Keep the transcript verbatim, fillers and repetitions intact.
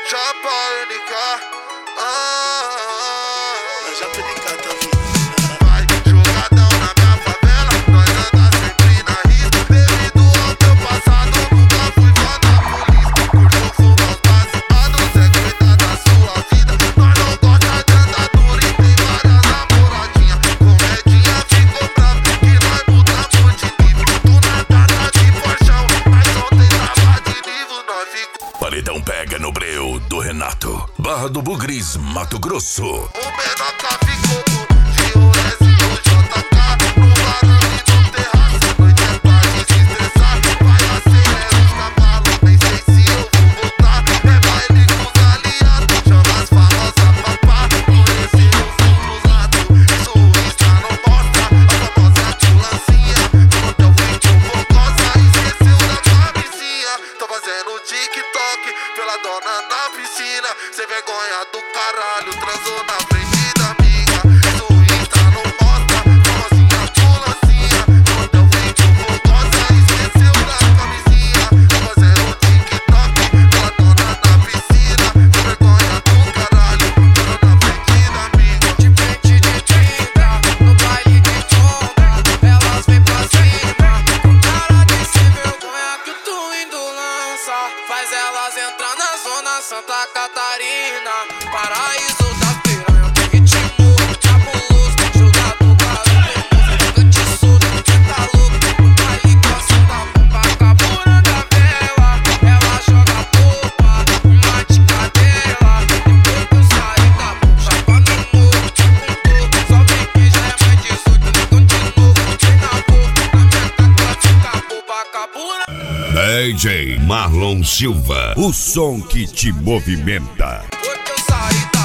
Japônica. Ah, Eu já tô ligado, tá ouvindo? vai jogadão na minha favela, nós anda sempre na risca. Devido ao teu passado, nunca fui fã da polícia. Curto fumar os baseados, é cuidar da sua vida. Nós não gosta de andar duro e tem várias namoradinhas. Comedinha ficou bravo que nós mudamos de nível. Tu na data de porchão, mas ontem tava de nível, nós ficou. Paredão pega no breu do Renato. Barra do Bugris, Mato Grosso. O Menoca ficou de Rolls e o J K no varão e no terraço. Noite é pra desestressar, vai acelerar os cavalos. Nem sei se eu vou voltar, é baile com os aliados. Chama as famosas papá, conhecer os outros lados. Isso o Insta não mostra, a famosa ambulância. No teu vídeo fogosa, esqueceu da camisinha. Tô fazendo TikTok pela dona na piscina. Sem vergonha do caralho, transou na frente da amiga. Isso o Insta não mostra, famosinha ambulância. No teu vídeo fogosa, esqueceu da camisinha. Tô fazendo TikTok pela dona na piscina. Sem vergonha do caralho, transou na frente da amiga. De frente de trinta, no baile de sombra, elas vêm pra cima, com cara de sem vergonha que o Twindo lança. Faz elas entrar na zona Santa Catarina, paraíso das piranha, tem ritmo cabuloso, jogador barulho, música de surdo, cê tá louco, no baile gosta da bomba, caburanga vela, ela joga popa, uma de cadela, depois que eu saí da bomba, chapa no morro, tipo um só vem que já é mais dezoito, negão de novo, vem na boca, na minha cacla fica boba, caburanga. D J Marlon Silva, o som que te movimenta. Porque eu saí